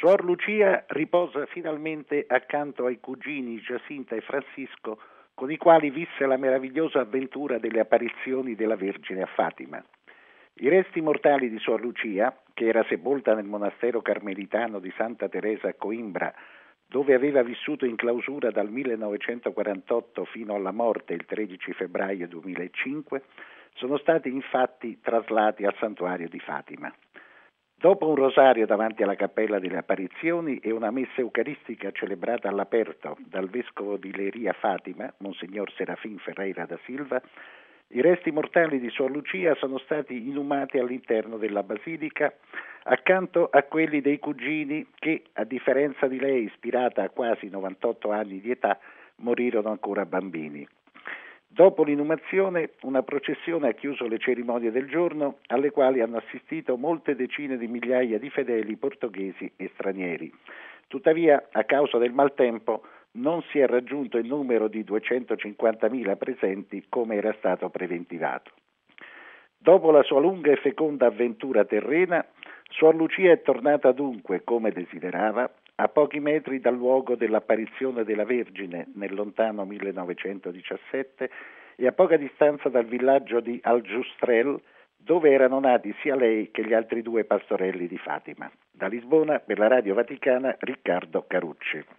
Suor Lucia riposa finalmente accanto ai cugini Giacinta e Francisco, con i quali visse la meravigliosa avventura delle apparizioni della Vergine a Fatima. I resti mortali di Suor Lucia, che era sepolta nel monastero carmelitano di Santa Teresa a Coimbra, dove aveva vissuto in clausura dal 1948 fino alla morte il 13 febbraio 2005, sono stati infatti traslati al santuario di Fatima. Dopo un rosario davanti alla Cappella delle Apparizioni e una messa eucaristica celebrata all'aperto dal vescovo di Leiria Fatima, Monsignor Serafin Ferreira da Silva, i resti mortali di Suor Lucia sono stati inumati all'interno della basilica accanto a quelli dei cugini che, a differenza di lei, ispirata a quasi 98 anni di età, morirono ancora bambini. Dopo l'inumazione, una processione ha chiuso le cerimonie del giorno, alle quali hanno assistito molte decine di migliaia di fedeli portoghesi e stranieri. Tuttavia, a causa del maltempo, non si è raggiunto il numero di 250.000 presenti come era stato preventivato. Dopo la sua lunga e feconda avventura terrena, Suor Lucia è tornata dunque, come desiderava, a pochi metri dal luogo dell'apparizione della Vergine nel lontano 1917 e a poca distanza dal villaggio di Aljustrel, dove erano nati sia lei che gli altri due pastorelli di Fatima. Da Lisbona, per la Radio Vaticana, Riccardo Carucci.